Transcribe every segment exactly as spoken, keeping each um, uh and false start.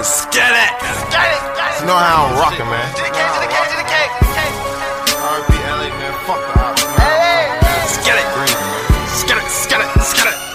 Scat it. You know how I'm rockin', man. G D K, G D K, G D K. R P L A, man. Fuck the ops, man. Scat it. Scat it, scat it, scat it.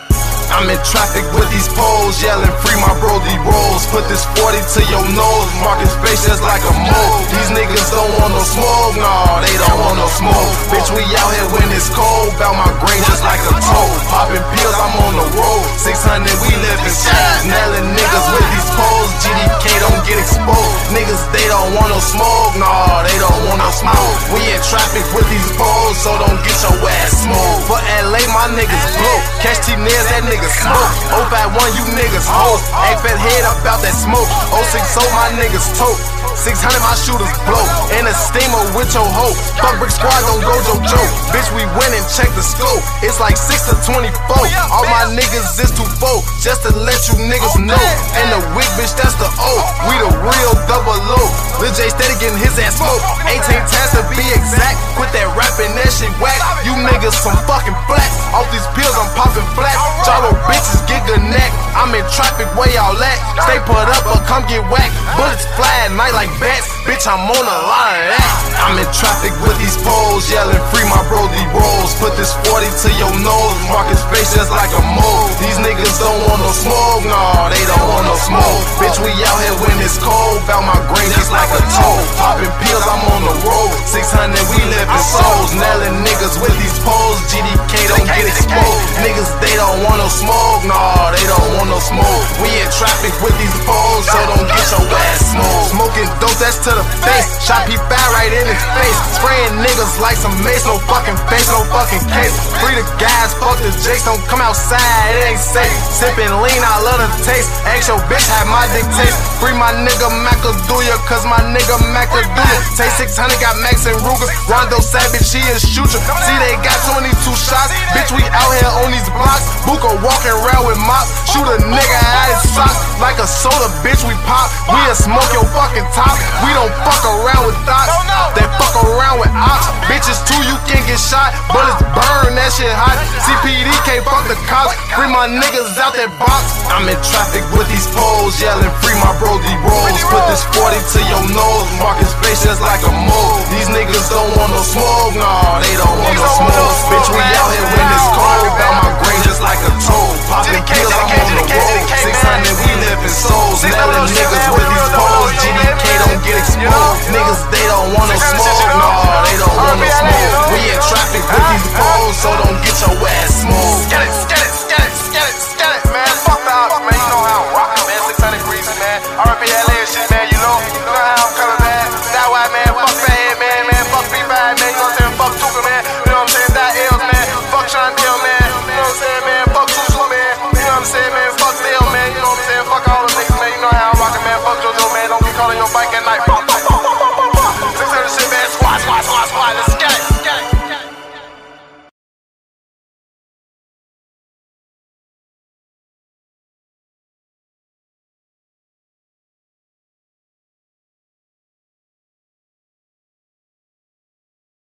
I'm in traffic with these poles, yelling free my brody rolls. Put this forty to your nose, marking space just like a mole. These niggas don't want no smoke, nah, they don't want no smoke. Bitch, we out here when it's cold, bout my grain just like a toe. Popping pills, I'm on the road, six hundred, we live in stacks. Nailing niggas with these poles, G D K don't get exposed. Niggas, they don't want no smoke, nah, they don't want no smoke. We in traffic with these poles, so don't get your ass smoked. For L A, my niggas blow, catch T-Nails, that nigga smoke. oh five one, you niggas hoes. Act fat head about that smoke. oh six oh, my niggas tote. six hundred, my shooters blow. In a steamer with your hoe. Fuck Brick Squad, don't go JoJo. Bitch, we win and check the scope. It's like six to twenty-four. All my niggas is two four. Just to let you niggas know. And the wig, bitch, that's the O. We the real double O. Lil J steady getting his ass smoked. eighteen times to be exact. Quit that rapping, that shit whack. You niggas some fucking flats. Off these pills, I'm popping flat. Gyro bitches get good neck. I'm in traffic where y'all at. Stay put up or come get whacked. Bullets fly at night like bats. Bitch, I'm on a lot of that. I'm in traffic with these poles, yelling free my brody rolls. Put this forty to your nose, marking space just like a mole. These niggas don't want no smoke, nah, they don't want no smoke. Bitch, we out here when it's cold, bout my grain just like a toe. Popping pills, I'm on the road, six hundred, we live in souls. Nailing niggas with these poles, G D K don't get exposed. Niggas, they don't want no smoke, nah, they don't want no smoke. We in traffic with these poles, so don't get your ass smoked. Smoking dope, that's to the face. Shot P five right in his face. Spraying niggas like some mace, no fucking face, no fucking case. Free the guys, fuck the jakes, don't come outside, it ain't safe. Sipping lean, I love the taste. Ask your bitch, have my dictates. Free my nigga Macaduya, cause my nigga Macaduya. Take six hundred, got Max and Ruger. Rondo Savage, he a shooter. See, they got twenty-two shots. Bitch, we out here on these blocks. Buka walking around with mops. Shoot a nigga out his socks. Like a soda, bitch, we pop. We'll smoke your fucking top. We don't fuck around with thoughts. They fuck around with ops. Bitches too, you can get shot. Bullets burn, that shit hot. C P D can't fuck the cops. Free my niggas out that box. I'm in traffic with these poles, yelling free my brody rolls. Put this forty to your nose, marking space just like a mole. These niggas don't want no smoke, nah, they don't want no smoke. Bitch, we out here when it's cold, bout my grain just like a toad. Popping pills, I'm on the road, six hundred, we live in souls. Nailing niggas with these poles, G D K don't get exposed. Niggas, they don't want no smoke, nah, they don't want no smoke. We in traffic with these poles, so don't get your ass smoked. Scat it, scat it, scat it, scat it, scat it, man. Fuck the ops, man. You know how I'm rockin', man. six hundred greasy, man. R P L A shit, man, you know.